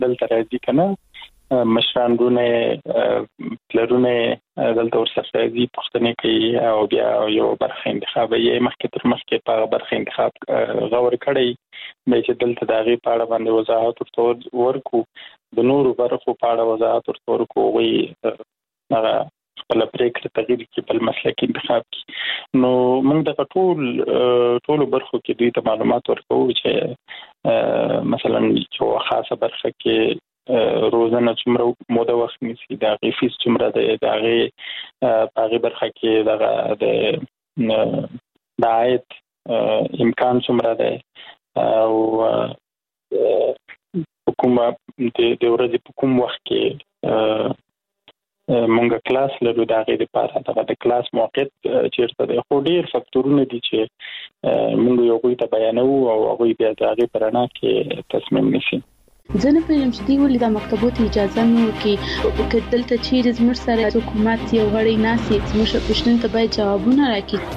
دلته راځي کنه مشرانونه پلرونه دلته ورسره راځي پښتنې کوي او بیا یو برخه انتخاب یې مخکې تر مخکې په برخه انتخاب غوړ کړی مې چې دلته د هغې په اړه باندې وضاحت ورکو د نورو برخو په اړه وضاحت ورکو وي هغه خپل پریکړه تغییر کې بل مسلک انتخاب کی نو موږ د ټول برخو کې دوی ته معلومات ورکو چې مثلا چې خاصه برخه کې روزانه څومره موده وخت نیسي دا غي فیس څومره د هغه برخه کې د عاید امکان څومره ده او حکومت د ورځې په کوم وخت کې مونږه کلاس لرو دا غي لپاره د کلاس موقعیت چیرته ده خو ډیر فاکتورونه دي چې مونږ یو کوی ته بیانو او هغه بیا د هغه پرانا کې تصمیم نیسي ځنه پېژم چې دی ولې د مکتبونو اجازه نو کې دلته چیرې زموږ سره حکومت یو غړي ناسي زموږ پښتون ته باید جوابونه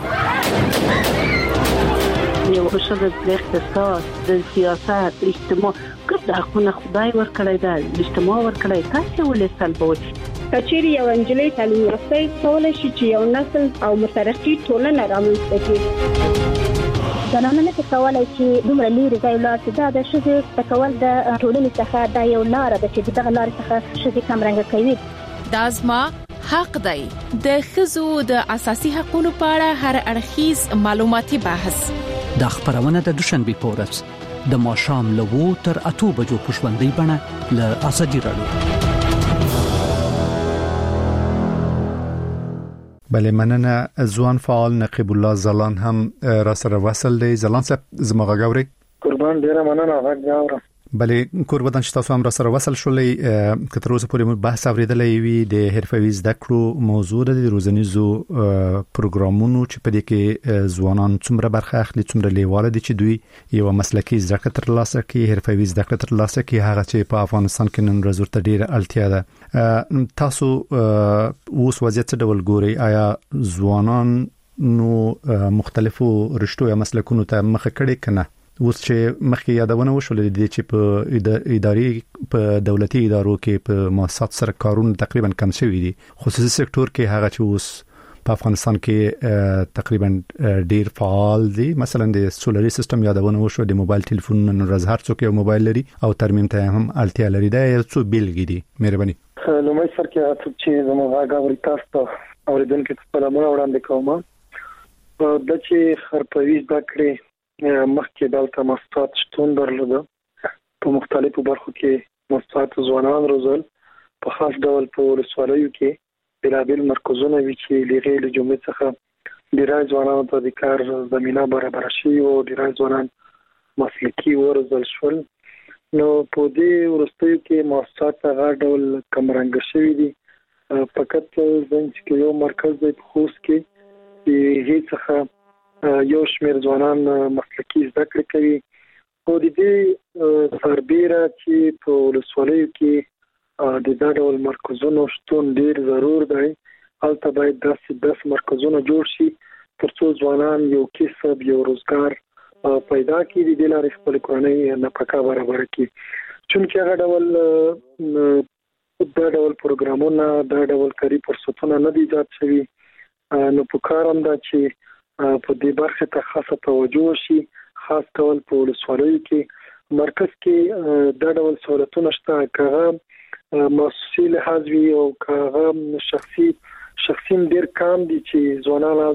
راکړي یو شغل د اقتصاد د سیاست اجتماع کله خو خدای ورکړی دا اجتماع ورکړی تاسو ولې سلبوي کچېری یو انجلۍ تعلیم یافته کولای شي چې یو نسل او مترقي ټولنه رامنځته کړي زنانه نه کولای شي دومره لري ځای لاته دا د شذ تکول د ټولنې څخه د یو لار د چې دغه لار څخه شذ کم رنګ کوي دازما حق دی د خزو د اساسي حقوقو په اړه هر اړخیز معلوماتي بحث د خبرونه د دوشنبه پورس د ماشام له 2 تر 8 بجو پښوندې بڼه له اسدي راډیو بله مننه ځوان فعال نقیب الله زلان هم را سره وصل دی زلان صاحب زما غاوري قربان ډیره مننه غاورم بله قربان چې تاسو هم را سره وصل شولې که تر اوسه پورې بحث اوریدلې وي د حرفوي زده کړو موضوع د روزنیزو پروګرامونو چې په دې کې ځوانان څومره برخه اخلي څومره لیواله دي چې دوی یو مسلکي زده کړه ترلاسه کړي حرفوي زده کړه ترلاسه کړي هغه چې په افغانستان کې نن ورځ ورته ډیره اړتیا ده تاسو اوس وضعیت څه ډول ګوري آیا ځوانان نو مختلفو رشتو یا مسلکونو ته مخ کړي کنه اوس چې مخکې یادونه وشولې دي چې په اداري په دولتي ادارو کې په مؤسسات سره کارونه تقریبا کم شوي دي خصوصي سکتور کې هغه چې اوس په افغانستان کې تقریبا ډیر فعال دي مثلا د سولري سیستم یادونه وشو د موبایل ټلیفون نن ورځ هر څوک یو موبایل لري او ترمیم ته هم اړتیا لري دا یو څو بیلګې دي مهرباني لومړی سر کې چې زموږ غاوري تاسو ته اوریدونکو ته سلامونه وړاندې کوم د چې خرپوي زده کړې مخکې دلته مؤسسات شتون درلوده په مختلفو برخو کې مؤسسات ځوانان روزل په خاص ډول په ولسوالیو کې بلابل مرکزونه وی چې لغې له جملې څخه ډیری ځوانانو ته د کار زمينه برابر شي او ډیری ځوانان مسلکي ورزل شول نو په دې ورستیو کې مؤسسات هغه ډول کمرنګ شوی دي فقط ځکه یو مرکز دی په خوست کې هیڅ څه یو شمیر ځوانان مسلکي زده کړې کوي او د دې سربېره چې په ولسوالیو کې د دا ډول مرکزونو شتون ډیر ضرور دی هلته باید داسې مرکزونه جوړ شي ترڅو ځوانان یو کسب یو روزګار پیدا کړي د دې لارې خپل کورنۍ نفقه برابر کړي چونکه هغه ډول دا ډول پروګرامونه دا ډول کاري فرصتونه نه دي ایجاد شوي نو په کار هم دا چې په دې برخه ته خاصه توجه شي خاص ډول په ولسوالیو کې مرکز کې دا ډول سہولتونه شته کغه مؤسسي لحاظ وی او کغه شخصي ډیر کم دي چې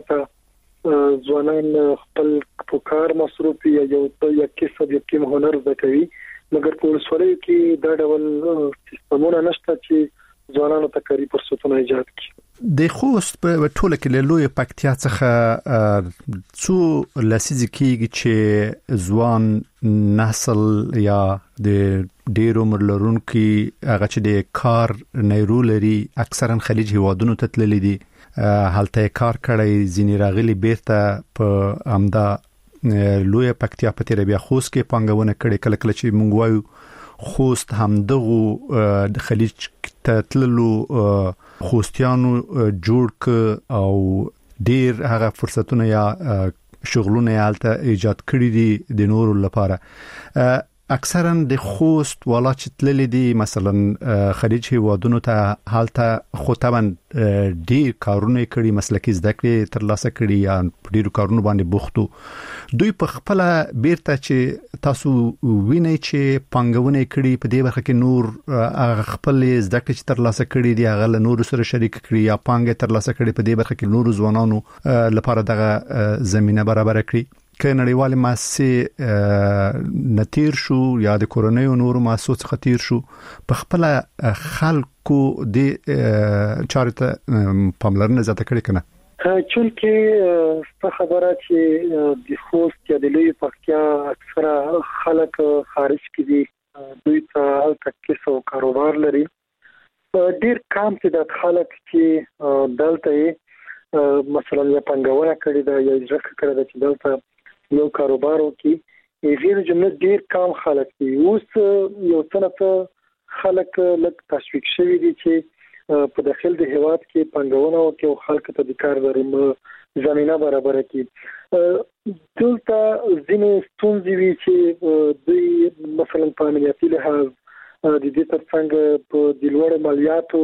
ځوانان خپل په کار مصروف یا یو کسب یا کوم هنر زده کوي مګر په ولسوالیو کې دا ډول سیستمونه نشته چې ځوانانو ته کاري فرصتونه ایجاد کړي د خوست په ټوله کې له لوی پکتیا څخه څو لسیز کېږي چې ځوان نسل یا د ډیر عمر لرونکي هغه چې د کار نیرو لري اکثرا خلیج هیوادونو ته تللي دي هلته کار کړی ځینې راغلي بیرته په امدا لوی پکتیا په تیر بیا خوست کې پنګونه کړي کله کله چې مونږ وایو خوست هم دغه د خلیج ته تللو خوستیانو جوړ ک او ډیر هغه فرصتونه یا شغلونه یالته ایجاد کړی دي د نورو لپاره اکثرا د خوست ولایت تللې دي مثلا خلیج هیوادونو ته حالته خوتبن ډیر کارونه کړي مسلکي زده کړې تر لاسه کړي یا ډیر کارونه باندې بوختو دوی په خپل بیرته چې تاسو وینئ چې پنګونه کړي په دې برخه کې نور خپل زده کړې تر لاسه کړي دي هغه له نور سره شریک کړي یا پنګ تر لاسه کړي په دې برخه کې نور ځوانانو لپاره دغه زمينه برابر کړي که نړیوال مؤسسې نتیر شو یا د کورونیو نور مؤسسو خطیر شو په خپل خلکو د چارته پاملرنه زیاته کړی کنه چونکه څه خبره چې د خوست یا د لوی پکتیا اکثره خلک خارج کې دي دوی ته تکسو کاروبار لري ډیر کم چې د خلک چې دلته مثلا یا پنګونه کړی دا یا ځکه کړی دا چې دلته یو کاروبار وکي غیر جمله ډیر کم خلک دي اوس یو څنګه خلک لږ تشویق شوي دي چې په داخل د هیواد کې پنګونه وکي او خلک ته د کار درې زمينه برابر کړي دلته ځینې ستونزې وي چې دوی مثلا په امنیتي لحاظ د دې ترڅنګ په د لوړ مالیاتو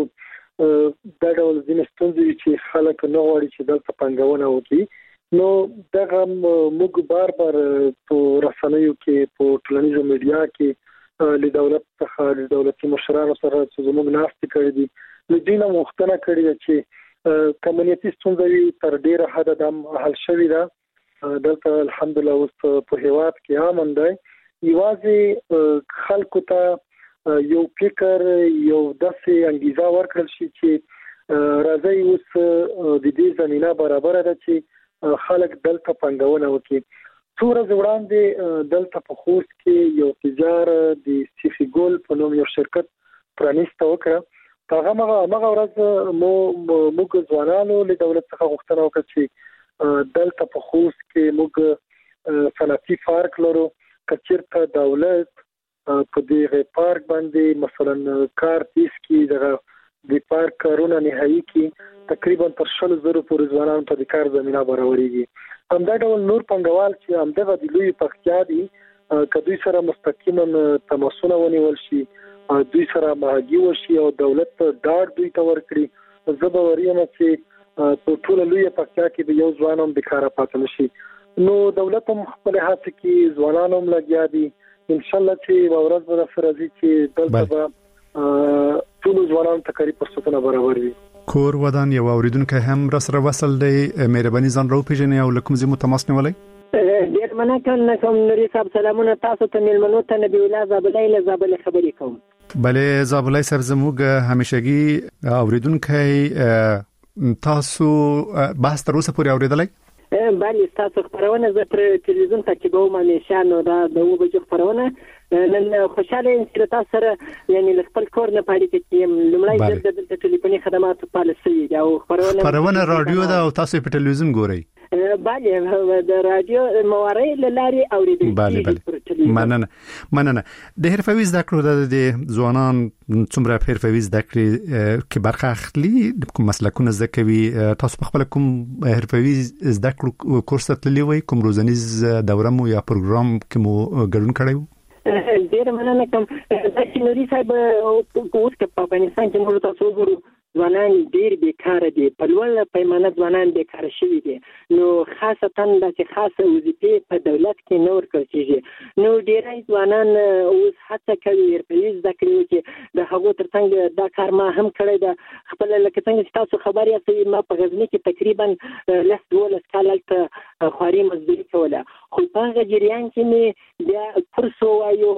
دا ډول ځینې ستونزې چې خلک نه غواړي چې دلته پنګونه وکي نو دغه موږ بار په رسنیو کې په ټولنیزو میډیا کې له دولت څخه د دولتي مشرانو سره چې زموږ ناستې کړې دي د دې نه مختنه کړې چې کمیونټي ستونزې تر ډیره حد د حل شوې ده دلته الحمدلله اوس په هیواد کې امن دی یوازې خلکو ته یو فکر یو داسې انګیزه ورکړل شي چې راځي اوس د دې زمينه برابر ده چې خلک دلته پنګونه وکړي څو ورځې وړاندې دلته په خوست کې یو تجار د سیفي ګول په نوم یو شرکت پرانیسته وکړه هغه ورځ موږ ځوانانو له دولت څخه غوښتنه وکړه چې دلته په خوست کې موږ صنعتي پارک لرو کچیرته دولت په دې پارک باندې مثلا کار تیس کې د پارک کارونه نهایی کې تقریبا تر 100,000 پورې ځوانانو ته د کار زمينه برابرېږي همدا ډول نور پنګوال چې همدغه د لوی پکتیا دي کدوې سره مستقیما تماسونه ونیول شي دوی سره ماهګي وشي او دولت ډاډ دوی ته ورکړي زبوریم چې په ټول لوی پکتیا کې د یو ځوانم د کار پاتل شي نو دولت هم خپل هڅه کې ځوانانو لګیا دي ان شاء الله چې ورځ به سره دي چې دلته ټول ځوانان ته کاری فرصتونه برابر وي کور ودان یو اوریدونکو هم را سره وصل دی مهرباني ځان راو پیژنې او لکم زمو تماس نیولای ډیر مننه کوم نوري صاحب سلامونه تاسو ته ملمنو ته نبی الله زابلای له زابل خبرې کوم بله زابلای سر زموږ همیشګي اوریدونکو تاسو بحث تر اوسه پورې اوریدلای بله تاسو خبرونه زه پر تلویزیون تعقیبوم همیشه نو دا د وبجو خبرونه نن خوشاله یم چې تاسو سره یعنی خپل کور نه پاره کې لمړی د ټلیفوني خدماتو پالیسي او خبرونه رادیو دا او تاسو په ټلویزیون ګورئ بله د رادیو مواري لاري اوریدل بله مننه د حرفوي زده کړو د ځوانان څومره حرفوي زده کړې کې برخه اخلي کوم مسلکونه زده کوي تاسو په خپل کوم حرفوي زده کړو کورس تللی وي کوم روزنیز دوره مو یا پروګرام کې مو ګډون کړی ډیر مننه کوم چې نوري صاحب اوس په افغانستان کې موږ تاسو ګورو ځوانان ډیر بیکاره دي په لوړ پیمانه ځوانان بیکاره شوي دي نو خاصتا د خاصه وظیفې په دولت کې نه ورکړل کېږي نو ډیری ځوانان اوس هڅه کوي حرفوي زده کړې چې د هغو ترڅنګ دا کار ما هم کړی ده خپل لکه څنګه چې تاسو خبر یاست ما په غزني کې تقریبا 12 کال هلته خواري مزدوري کوله خو په هغه جریان کې مې د کورس وایو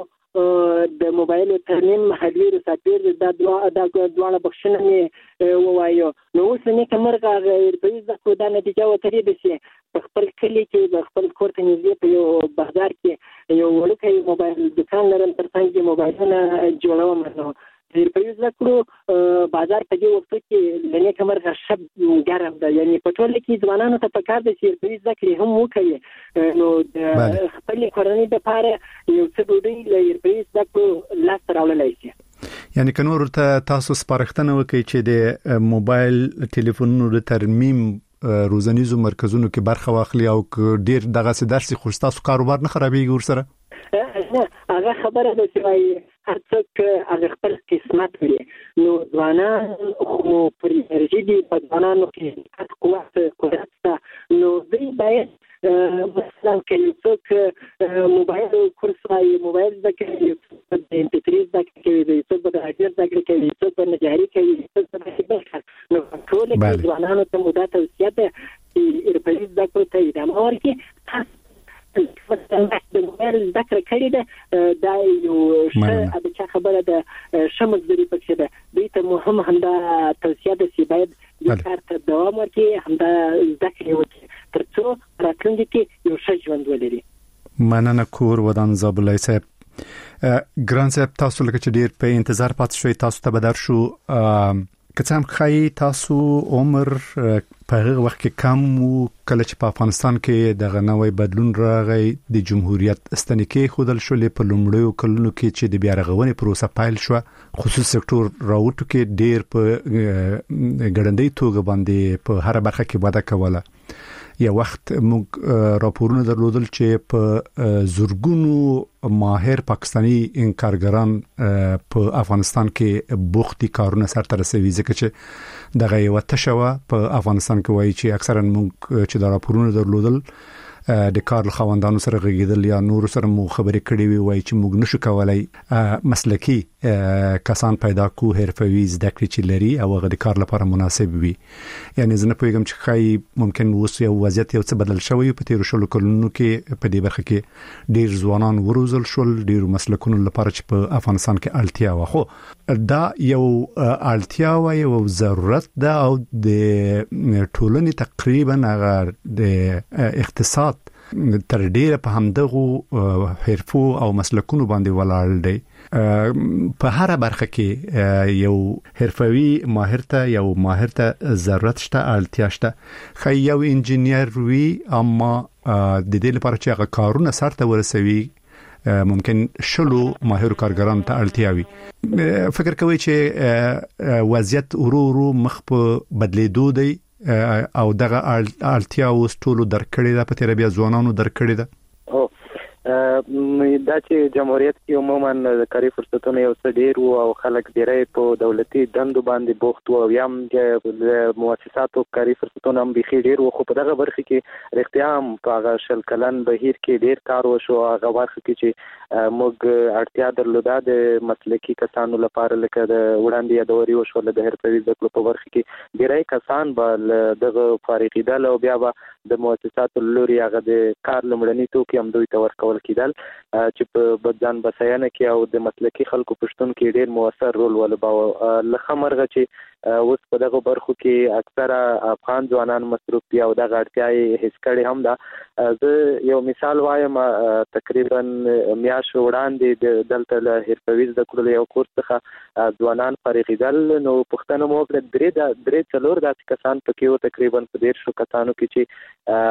د موبایل ترمیم محلي رساتیر د دواړه بخښنه مې ووایو نو اوس نه کومرغه حرفوي زده کړو دا نتیجه وتري به شي په خپل کلی کې د خپل کور ته نږدې په یو بازار کې یو وړوکی موبایل دکان لرم ترڅنګ موبایلونه جوړوم نو حرفوي زده کړو بازار په دې وخت کې لنې کومرغه شب ګرم ده یعنی په ټول کې ځوانانو ته پکار دي چې حرفوي زده کړې هم وکړي نو د خپل کورنۍ لپاره یو څه ډوډۍ له حرفوي زده کړو لاس راوړلی شي یعنی که نور ته تاسو سپارښتنه وکړي چې د موبایل ټلیفونونو د ترمیم روزنیزو مرکزونو کې برخه واخلي او ډیر دغه درسي خو تاسو کاروبار نه خرابېږي ورسره هغه خبره ده چې هر څوک هغه خپل قسمت لري. نو ځوانان خو پر انرژي دي، په ځوانانو کې قدرت ده. نو دوی باید مثلا که یو څوک موبایل کورس وايي، موبایل زده کوي، یو څوک د MP3 زده کوي، یو څوک د راډیو زده کوي، یو څوک د نجاري کوي، یو څوک د بل. نو ټول کې ځوانانو ته مو دا توصیه ده چې حرفوي زده کړو ته ادامه ورکړي. د موبایل زده کړه کړې ده، دا یو ښه د چا خبره ده، ښه مزدوري پکې ده. دوی ته مو هم همدا توصیه ده چې باید دې کار ته دوام ورکړي، همدا زده کړې وکړي تر څو راتلونکي کې یو ښه ژوند ولري. مننه کور ودان زابلای صاحب. ګران صاحب، تاسو لکه چې ډیر په انتظار پاتې شوي، تاسو ته بدر شو که څه هم خای تاسو عمر په هغه وخت کې کم وو کله چې په افغانستان کې د غنوي بدلون راغی، د جمهوریت استنیکې خودل شولې په لومړیو کلونو کې چې د بیا رغونې پروسه پایل شو، خصوصي سکتور راوټو کې ډیر په ګړندۍ توګه باندې په هر برخه کې وده کوله. یا وخت موږ راپورونه درلودل چې په زورګونو ماهر پاکستانی انکارګران په افغانستان کې بوختي کارونه سرته رسوي، ځکه چې دغه یو تشوه په افغانستان کې وایي چې اکثرا موږ چې دا راپورونه درلودل د کار خوندانو سره غږیدل یا نور سره مو خبرې کړې وي، وایي چې موږ نشو کولای مسلکی کسان پیدا کو حرفوي زده کړې چې لري او هغه د کار لپاره مناسب وي. یعنی زه نه پوهیږم چې خای ممکن اوس یو وضعیت یو څه بدل شوی په تیر شلو کلونو کې په دې برخه کې ډیر ځوانان وروزل شول، ډیر مسلکونو لپاره چې په افغانستان کې اړتیا و. خو دا یو اړتیا و، یو ضرورت ده او د ټولنې تقریبا هغه د اقتصاد تر ډیره په همدغه حرفو او مسلکونو باندې ولاړ دی. په هر برخه کې یو حرفوي ماهر ته ضرورت شته، اړتیا شته. خو یو انجینیر وي اما د دې لپاره چې هغه کارونه سرته ورسوي ممکن شلو ماهر کارګران ته اړتیا وي. فکر کوي چې وضعیت ورو مخ په بدلیدو دی او دغه اړتیا اوس ټولو درکړې ده، په تیر بیا ځوانانو درکړې ده. دا چې جمهوریت کې عموما د کاري فرصتونو یو څه ډیر وو او خلک ډیری په دولتي دندو باندې بوخت وو، یا هم د مؤسساتو کاري فرصتونو هم بيخي ډیر وو. خو په دغه برخه کې رښتیا هم په هغه شل کلن بهیر کې ډیر کار وشو. هغه برخه کې چې موږ اړتیا درلوده د مسلکي کسانو لپاره، لکه د وړاندې یادوري وشو د حرفوي زده کړو په برخه کې ډیری کسان به دغه فارغیدل او بیا به د مؤسساتو لوري هغه د کار لمړني توکي هم دوی ته ورکول کېدل چې په ځان بسیانه کې او د مسلکي خلکو پښتون کې ډیر موثر رول ولوباوه. لکه مرغه چې اوس په دغه برخو کې اکثره افغان ځوانان مصروف دي او دغه اړتیا یې هیڅ کړي هم ده. زه یو مثال وایم، تقریبا میاشت وړاندې دلته له حرفوي زده کړو یو کورس څخه ځوانان فارغېدل، نو پوښتنه مو وکړه درې څلور داسې کسان پکې وو، تقریبا په 150 کسانو کې چې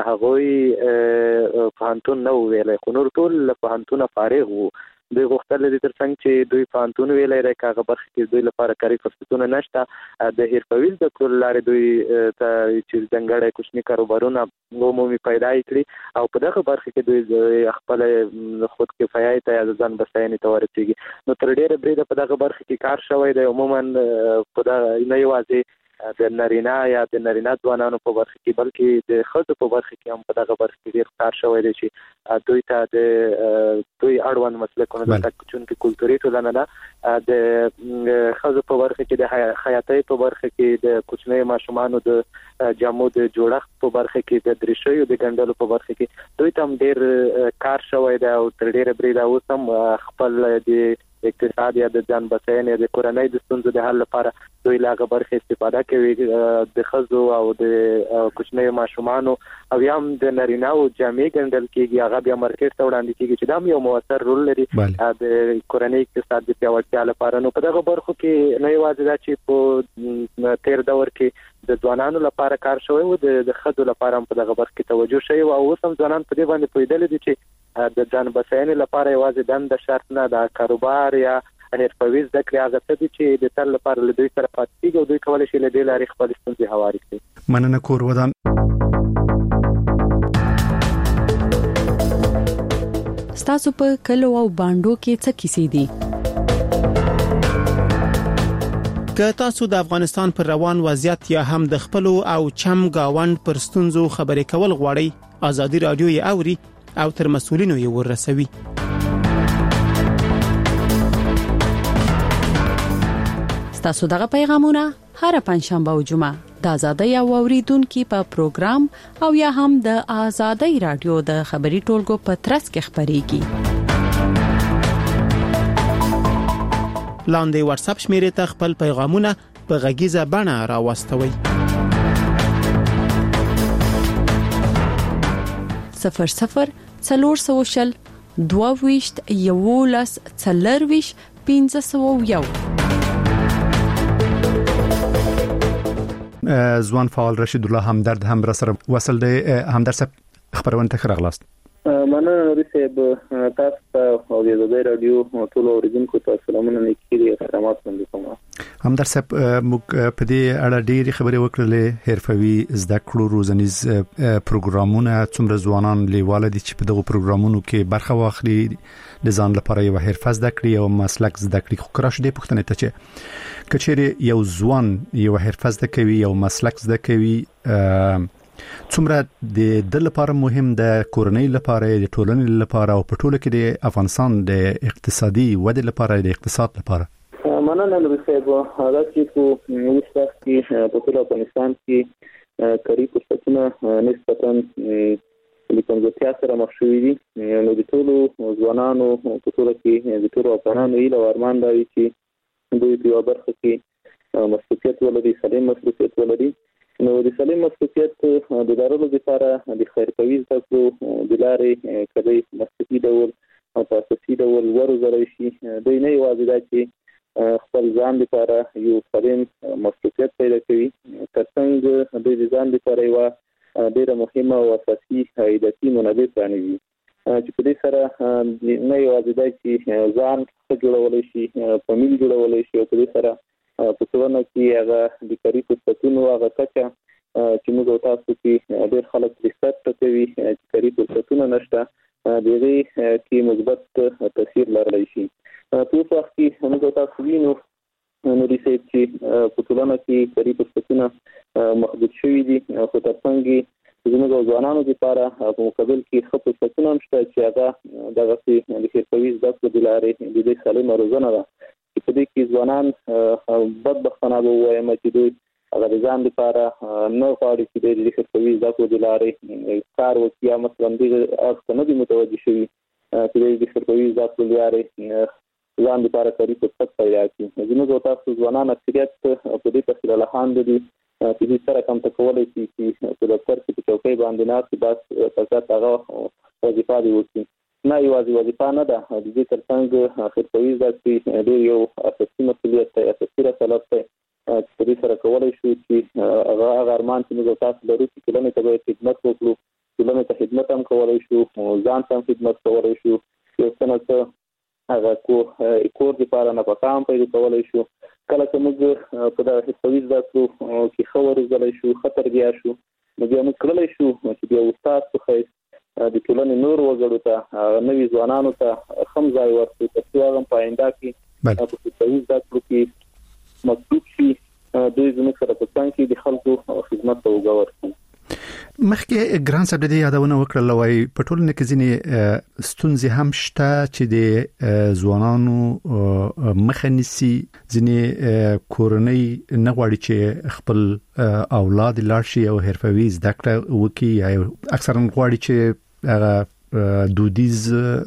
هغوی پوهنتون نه ویلی، خو نور ټول له پوهنتونه فارغ وو. دوی غوښتل دي ترڅنګ چې دوی پوهنتون ویلی دی، که هغه برخه کې دوی لپاره کاري فرصتونه نشته، د حرفوي زده کړو لارې دوی ته چې ځانګړی کوچني کاروبارونه عمومي پیدا کړي او په دغه برخه کې دوی خپل خود کفایت ته یا ځان بسیاینې ته ورسیږي. نو تر ډیره بریده په دغه برخه کې کار شوی دی. عموما په دغه نه یوازې د نارینه یا د نارینه ځوانانو په برخه کې بلکې د ښځو په برخه کې هم په دغه برخه کې ډیر کار شوی دی چې دوی ته د دوی اړوند مسلکونو لکه چونکې کلتوري ټولنه ده، د ښځو په برخه کې د خیاطۍ په برخه کې د کوچنیو ماشومانو د جامو د جوړښت په برخه کې د دریشیو د ګنډلو په برخه کې دوی ته هم ډیر کار شوی دی او تر ډیره بریده اوس هم خپل د اقتصاد یا د ځان بسیاینې د کورنۍ د ستونزو د حل لپاره دوی له هغه برخې استفاده کوي. د ښځو او د کوچنیو ماشومانو او یا هم د نارینه‌و جامې ګنډل کېږي، هغه بیا مارکیټ ته وړاندې کېږي چې دا هم یو مؤثر رول لري د کورنۍ اقتصاد د پیاوړتیا لپاره. نو په دغه برخو کې نه یوازې دا چې په تیر دور کې د ځوانانو لپاره کار شوی و، د ښځو لپاره هم په دغه برخه کې توجه شوی او اوس هم ځوانان په دې باندې پوهېدلي دي چې د ځان بسیاینې لپاره یوازې دنده شرط نه ده، کاروبار یا حرفوي زده کړې هغه څه دي چې د تل لپاره له دوی سره پاتې کېږي او دوی کولی شي له دې لارې خپلې ستونزې هوارې کړي. مننه کور ودان. ستاسو په کلو او باندو کې څه کیسې دي؟ که تاسو د افغانستان پر روان وضعیت یا هم د خپل او چم گاوند پر ستونزو خبرې کول غواړئ، ازادي رادیو یې اوري او تر مسؤلینو یې ورسوي. تاسو دغه پیغامونه هر پنځشنبه او جمعه د آزادۍ او اوریدونکو په پروګرام او یا هم د آزادۍ رادیو د خبري ټولګو په ترڅ کې خبريږي. لاندې واتس اپ شمیرې ته خپل پیغامونه په غږیزه بڼه راوستوئ. 00 400 22 11 40 501. ځوان فعال رشید الله همدرد هم را سره وصل دی. همدرد صاحب خبرونه ته راغلاست. مننه رسېب تاسو او د آزادۍ رادیو ټول اوریدونکو ته سلامونه لیکلي احترامات وړاندې کوم. همدرد صاحب موږ په دې اړه ډېری خبرې وکړلې. حرفوي زده کړو روزنیز پروګرامونه څومره ځوانان لیواله دي چې په دغه پروګرامونو کې برخه واخلي، د ځان لپاره یو حرفه زده کړي او مسلک زده کړي. خو کراش دې پوښتنه ته چې کچېره یو ځوان یو حرفه زده کوي یو مسلک زده کوي، څومره د لپاره مهم د کورنۍ لپاره د ټولنې لپاره او په ټوله کې د افغانستان د اقتصادي ودې لپاره د اقتصاد لپاره؟ مننه لوسیب دا چې په وسط کې په ټول افغانستان کې کاری فرصتونه نسبتاً لیکونځتیا سره مخ شوي دي. نو د ټولو ځوانانو په ټول کې د ټولو افغانانو یې لوړمان دی چې دوی په برخه کې مسؤلیت ولري، سالم مسؤلیت ولري. نو د سالم مسؤلیت د دارولو لپاره د خیرخواهي زده کړو د لارې کدی مسؤلیت ډول او اساسي ډول ورزړی شي. دوی نه یوازې دا چې خپل ځان لپاره یو سالم مسؤلیت پیدا کوي، ترڅنګ دوی د ځان لپاره یو ډېر مهمه او اساسي هیئتي منابع پرانیزي چې په دې سره نه یوازې دا چې ځان جوړولای شي، فامیل جوړولای شي او په دې سره په ټولنه کې هغه د کاری فرصتونو هغه کچه چې موږ تاسو کې ډېر خلک ریسرچ کوي چې کاری فرصتونه نشته، دغه کې مثبت تاثیر لرلی شي. په وخت کې موږ تاسو وینو نو ریسرچ چې په ټولنه کې کاری فرصتونه محدود شوي دي، خو ترڅنګ زموږ ځوانانو لپاره په مقابل کې ښه فرصتونه هم شته چې هغه دغه د حرفوي زده کړو د لارې د دې سالمه روزنه ده. په دې کې ځوانان بدبختانه ووایم چې دوی هغه د ځان لپاره نه غواړي چې د حرفوي زده کړو د لارې کار وکړي، یا مثلا دې اړخ نه دي متوجه شوي چې د حرفوي زده کړو د لارې ځان لپاره کاري فرصت پیدا کړي. زموږ تاسو ځوانان اکثریت په دې پسې لاهاند دي چې هیڅ سره کم تکولای شي چې په دفتر کې په چوکۍ باندې ناست بس فقط هغه وظیفه دی وکړي. نه یوازې وظیفه نه ده، د دې ترڅنګ حرفوي زده کړې ډېر یو اساسي مسؤلیت دی، اساسي رسالت دی چې په دې سره کولی شو چې هغه ارمان چې موږ تاسو لرو چې ټولنې ته باید خدمت وکړو، ټولنې ته خدمت هم کولی شو، ځان ته هم خدمت کولی شو، یو څه نه څه هغه کور لپاره نفقه هم پیدا کولی شو. کله چې موږ په دغه حرفوي زده کړو کې ښه وروزلی شو، ښه تربیه شو، نو بیا موږ کولای شو چې بیا استاد په حیث د ټولنې نور وګړو ته نوي ځوانانو ته هم ځای ورکړو ترڅو هغه په آینده کې په حرفوي زده کړو کې مطلوب شي، دوی زموږ سره په څنګ کې د خلکو خدمت ته اوږه ورکړي. مخکې ګران صاحب د یادونه وکړل وای په ټولنه کې ځینې ستونزې هم شته چې د ځوانانو مخه نیسي. ځینې کورنۍ نه غواړي چې خپل اولاد لاړ شي او حرفوي زده کړه وکړي، یا اکثرا غواړي چې هغه دودیز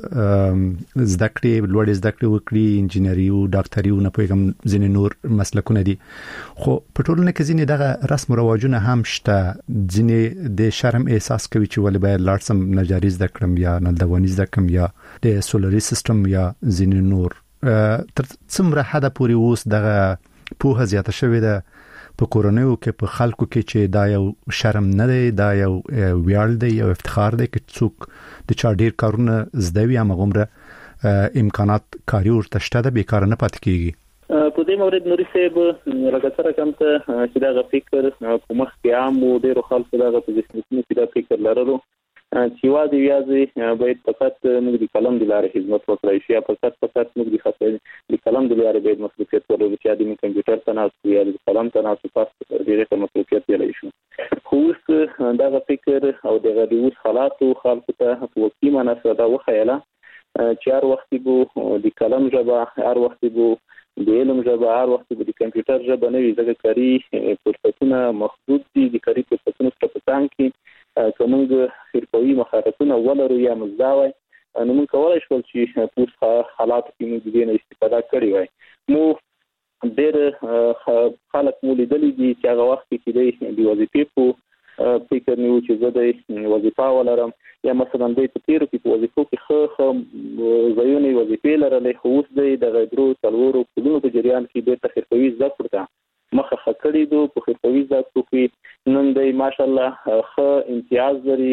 زده کړې لوړې زده کړې وکړي، انجینری او ډاکټري او نه پوهیږم ځینې نور مسلکونه دي. خو په ټولنه کې ځینې دغه رسم او رواجونه هم شته. ځینې د شرم احساس کوي چې ولې باید لاړ سم نجاري زده کړم یا نلدواني زده کړم یا د سولري سیستم یا ځینې نور. تر څومره حد پورې اوس دغه پوهه زیاته شوې ده په کورونو کې په خلکو کې چې دا یو شرم نه دی، دا یو ویاړ دی، یو افتخار دی چې څوک د چا ډیر کارونه زده وي هم غومره امکانات کاری ورته شته ده، بیکار نه پاتې کیږي. په دې مورد نوري صاحب لکه سره کوم ته چې دا فکر په مخ کې عام و ډیرو خلکو دا په ځینې کې دا فکر لرلو چې واځي یازي باید فقط موږ د کلم د لارې خدمت وکړو چې فقط موږ د خاطر د کلم د لارې باید مصروفیت ولرو چې د کمپیوټر تناسب یا د کلم تناسب پاس ډیره مصروفیت لري شو خو دا فکر او د غوډیوس حالاتو خلکو ته وکي مناسبه دا وخیاله چې هر وخت بو د کلم ژبه هر وخت بو د علم ژبه هر وخت بو د کمپیوټر ژبه نه وي ځکه کاری فرصتونه محدود دي د کاری فرصتونو په پتان کې کومه حرفوي مهارتونه ولرو یا مزداوي نو موږ کولای شو چې په حالات کې موږ د دې استفاده کړی وای مو ډېر خلک مولیدلې دي چې هغه وخت کې د وظیفې په فکر نیو چې زه د وظیفه ولرم یا مثلا د تیرو کې وظیفو کې خو ځایونه وظیفې لرلې خو اوس د غیرو څلورو کلونو په جریان کې د تخصصي زده کړه مخه خکړې دو په تخصصي زده کړو نن د ماشاءالله خو امتیاز لري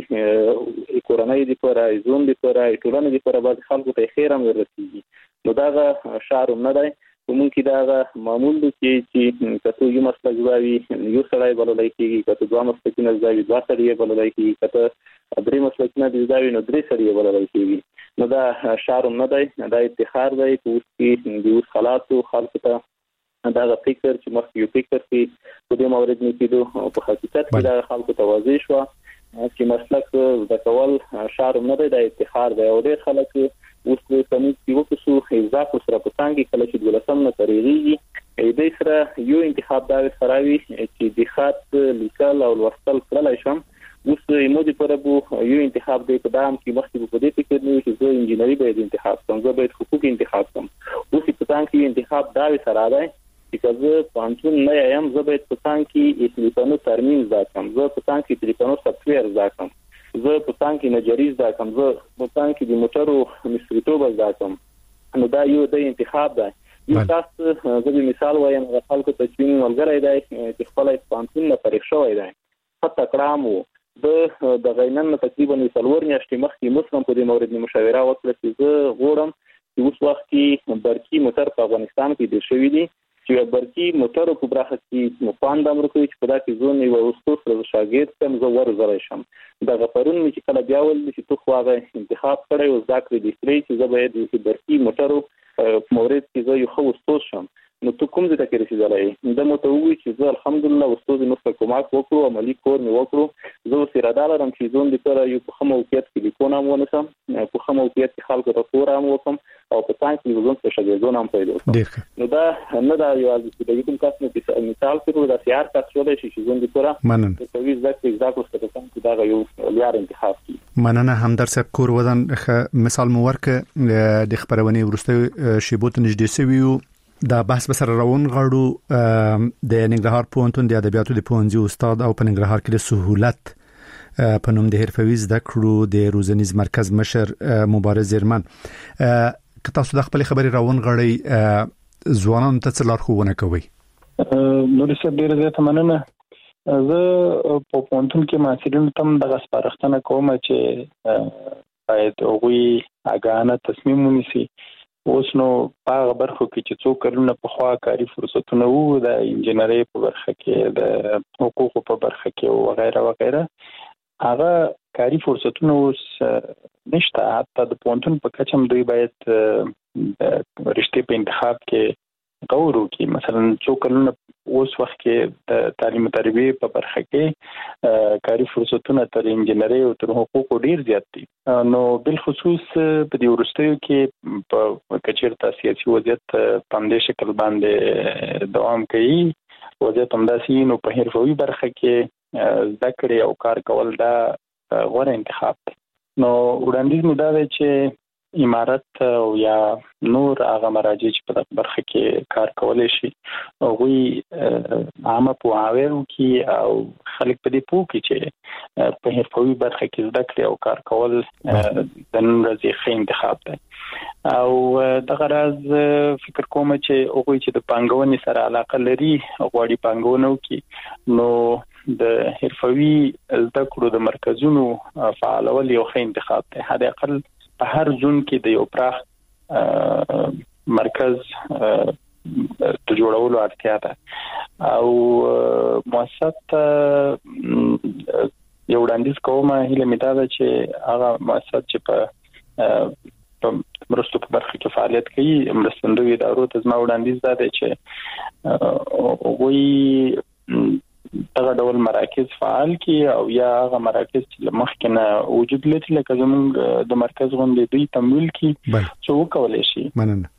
کورنۍ د پره زوم د پره ټولنې د پره بعض خلکو ته خیرم ورسیږي نو دا شعر نه دی ممکن دا معمول دي چې کته یو مسلک زاوی یو سړی بللای کیږي کته دوه مسلکونه زاوی دوه سړي بللای کیږي کته درې مسلکونه دي زاوی نو درې سړي بللای کیږي نو دا شعر نه دی دا افتخار دی چې د اوس حالاتو خلکو ته دا فکر چې مخکې یو فکر کې په دې مورد کې کېدو په حقیقت کې دا خلکو ته واضح شو چې مسلک د کول شعر نه دی د افتخار دی او ډېر خلک اوس د کومې یو څه اضافه سره په څنګه کله چې ولسم نه تاریخي دې سره یو انتخاب دا سراوي چې د خط لیکل او لوستل کولای شم اوس یمو د پربو یو انتخاب دی په دام کې مخکې په دې فکر نه چې زه انجینری به انتخاب کوم زه به حقوق انتخاب کوم اوس په څنګه انتخاب دا سره دی چې زه پانچون نه یم زه به په څنګه تلیفونو ترمیم زاکم زه په څنګه تلیفونو سافټویر زاکم زه په څنګه نجریز دا کوم زه په څنګه د موټرو مستریتوب دا کوم نو دا یو د انتخاب دی یو تاسو زه مثال وایم خلکو ته چې ملګری دی چې خپل پانتون نه پرېښ شوی دی حتی کرامو د غینن تقریبا 3 میاشتې مخکې مسلم په دې مورد مشاوره وکړه چې زه غواړم چې اوس وخت کې برقي موټر په افغانستان کې د شوی دی چې برقي موټر په برخه کې مفاند امریکایي چې په داسې زون یو اوسطوره شاګرد کم زه ورزړی شم د غفرون چې کله بیا ول چې تو خواغه انتخاب کړی او ذکر دي چې زه باید د برقي موټرو مورد کې زه یو خو اوسطوس شم نو ته کوم ځای کې رسیدلای د متووي چې زه الحمدلله اوسطوس نو څه کومک وکړو عملی کور مې وکړو زه سره دالرم چې زون د پر یو په موقعیت کې لیکونه ونسم په موقعیت کې خلکو ته فورم وکم او په څنګه چې زون څه شګردون هم پیدا کړم نو دا نه دا یو د یو کوم کس نه مثال کړو دا سیار تاسو ولې شي زون د پر د تویز ذکر څه څه دا یو لیار انتخاب کی مننه همدر صاحب کور ودان مثال مو ورکه د خبرونه ورسته شیبوت نږدې سویو دا بحث بسر روان غړو د ننګرهار پوهنتون د ادبیاتو د پوهنځي استاد او په ننګرهار کې د سهولت په نوم د حرفوي زده کړو د روزنیز مرکز مشر مبارز زرمن که تاسو د خپل خبري روان غړي ځوانان ته څه لارښوونه کوي نو څه ډیره زیاته مننه زه په پوهنتون کې ماسټرین تم د غسپارښتنه کوم چې باید اوغوي اګانه تصمیم ونیسي اوس نو په برخو کې چې څو کلونه په خوا کاری فرصتونه وو د انجینری په برخه کې د حقوقو په برخه کې او وغیرہ وغیرہ هغه کاری فرصتونه اوس نشته حتی د پوهنتون په کچم دوی باید رشتې په انتخاب کې غور وکړي مثلا څو کلونه اوس وخت کې د تعلیم تربیه په برخه کې کاری فرصتونه تر انجینری او تر حقوقو ډیر زیات دي نو بل خصوص په دې ورستیو کې په کچیرته سیاسي وضعیت په دې شکل باندې دوام کوي وضعیت همداسې نو په حرفوي برخه کې ذکر او کار کول دا غوره انتخاب دی نو وړاندیز مو دا دی چې امارت او یا نور هغه مراجع چې په برخه کې کار کولای شي او وی عامه پوهاوی کی او خلک په دې پوه کی چې په حرفوي برخه کې زده کړې او کار کول د نن ورځې ښه انتخاب دی او د غرض فکر کوم چې هغه چې د پنګونې سره علاقه لري غواړي پنګونه وکړي نو د حرفوي زده کړو د مرکزونو فعالول یو ښه انتخاب دی حد اقل په هر زون کې د یو پراخ مرکز د جوړولو اړتیا ده او مؤسسات یو وړاندیز کوم هله مې دا چې هغه مؤسسات چې په مرستو په برخه کې فعالیت کوي مرستندوی ادارو ته زما وړاندیز دا دی چې وی دغه ډول مراکز فعال کی او یا هغه مراکز چې مخکنه وجود لري لکه زموږ د مرکز غونډې دوی تمویل کی چې وکولای شي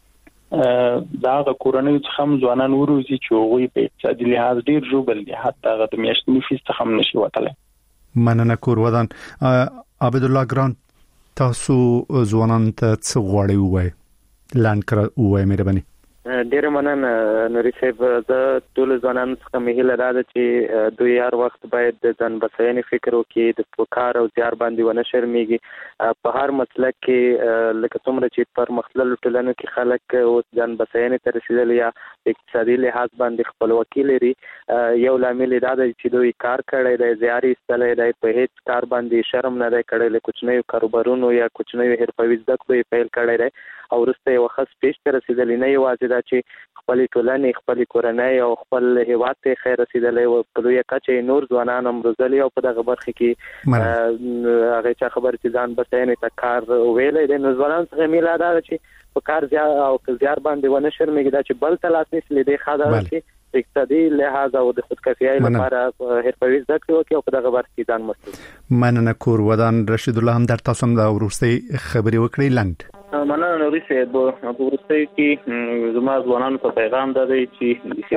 دا د کورنۍ څخه هم ځوانان وروزي چې هغه په اقتصادي لحاظ ډیر ژوبل دي حتی هغه د میاشتنی فیس څخه هم نشي وتلی. مننه کور ودان. عبد الله ګران تاسو ځوانان ته څه غواړئ وای لاند کړه وای مهرباني. ډیر مننه نوري صاحب د ټول ځوانانو څخه مهیله راځي چې دوی هر وخت باید د ځان بساینې فکر وکړي د پکار او زیار باندې ونه شرمېږي په هر مسلک کې لکه څومره چې پر مختلفو ټولنو کې خلک او ځان بساینې ته رسیدلي یا اقتصادي لحاظ باندې خپلواکي لري یو لامل دا دی چې دوی کار کړی دی زیار ایستلی دی په هیڅ کار باندې شرم نه دی کړی له کوچنیو کاروبارونو یا کوچنیو حرفوي زده کړو یې پیل کړی دی او وروسته یو ښه سټیج ته رسیدلی نه یوازې دا چې خپلې ټولنې خپلې کورنۍ او خپل هیواد ته خیر رسیدلی او په لویه کچه نور ځوانان هم روزلي او په دغه برخه کې هغه چا خبر چې ځان بساینې ته کار ویلی دی نو ځوانان څخه میله دا ده چې په کار زیار باندې ونه شرمېږي دا چې بل ته لاس نیسي له دې ښه ده چې اقتصادي لحاظ او د خودکفایۍ لپاره حرفوي زده کړې وکړي او په دغه برخه کې ځان مسؤل. مننه کور ودان. رشید الله هم در تاسو هم د وروستۍ خبرې وکړې لاند. مننه نوري صاحب په وروستۍ کې زما ځوانانو ته پیغام دا دی چې د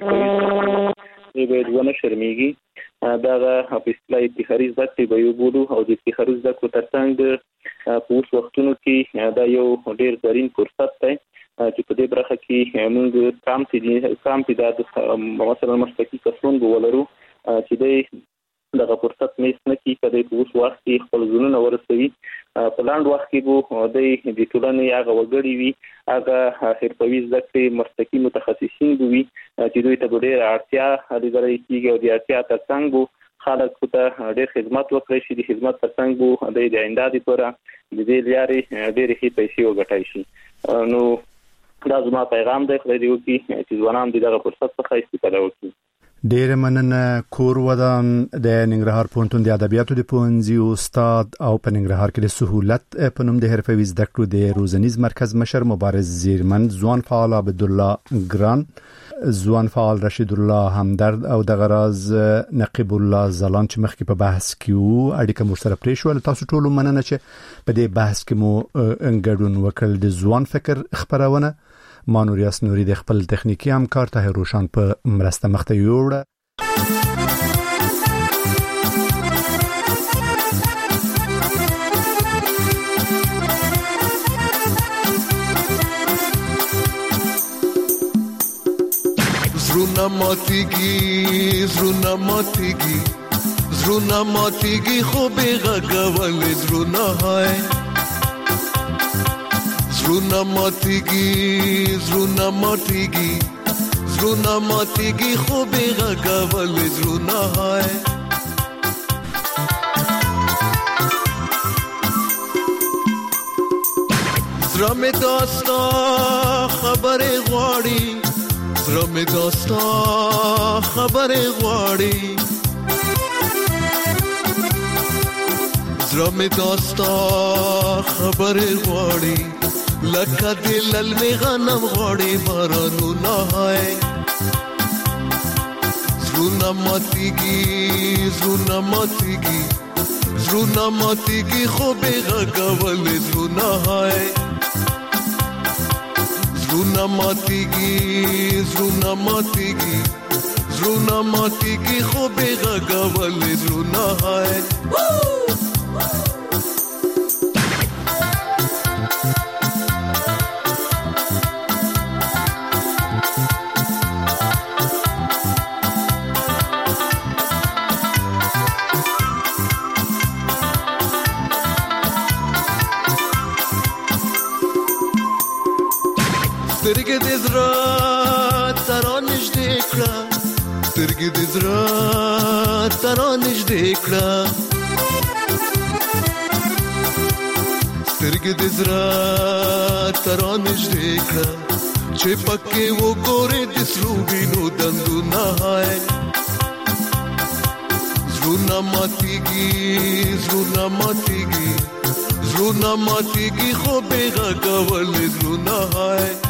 حرفوي باید ونه شرمېږي دغه په اصطلاح ابتکاري زده کړې به یو بولو او د ابتکاري زده کړو ترڅنګ په اوس وختونو کې دا یو ډېر زرین فرصت دی چې په دې برخه کې موږ کام چې د مثلا مسلکي کسان ولرو چې د دغه فرصت میس نه کی کده په اوس وخت کې خپل ځنونه ورسوي په لاند وخت کې بو د ټولنې هغه وګړي وي هغه حرفوي زده کړې مسلکي متخصصین وي چې دوی ته ډېر اړتیا لري کیږي او د اړتیا ترڅنګ بو خلک ته ډېر خدمت وکړي شي د خدمت ترڅنګ بو د آینده لپاره د دې لارې ډېر ښه پیسې وګټای شي. نو دا زما پیغام دی خدای دې وکړي چې ځوانان دغه فرصت څخه استفاده وکړي. ډیر مننه کور ودان د ننګرهار پوهنتون د ادبیاتو د پوهنځي استاد او په ننګرهار کې د سهولت په نوم د حرفوي زده کړو د روزنیز مرکز مشر مبارز زیرمند ځوان فعال عبد الله ګران ځوان فعال رشید الله همدرد او د غراز نقیب الله زلان چې مخکې په بحث کې وو اړیکه مو سره پرې شو. تاسو ټول مننه چې په دې بحث کې مو انګډون وکړ. د ځوان فکر خبرونه مانوریاس نوري د خپل تخنیکی همکار طاهر روشن په مرسته مخته یوړه. زرونا ماتیگی خوب غگول زرونا های زرونا ماتیگی خوب غگول زرونا های زرم داستا خبر غواړي زرم داستا خبر غواړي زرم داستا خبر غواړي لکه دل می غنم غواړي بارانو نه هاي زرونا ماتیگی خوب غگول زرونا هاي زرونا ماتیگی خوب غگول زرونا هاي سترګې د زړه تر نږدې کړه سترګې د زړه تر نږدې کړه سترګې د زړه تر نږدې کړه چې پکې وګورې د سرو وینو دندونه هاي زړونه ماتيږي خو به غول زړونه هاي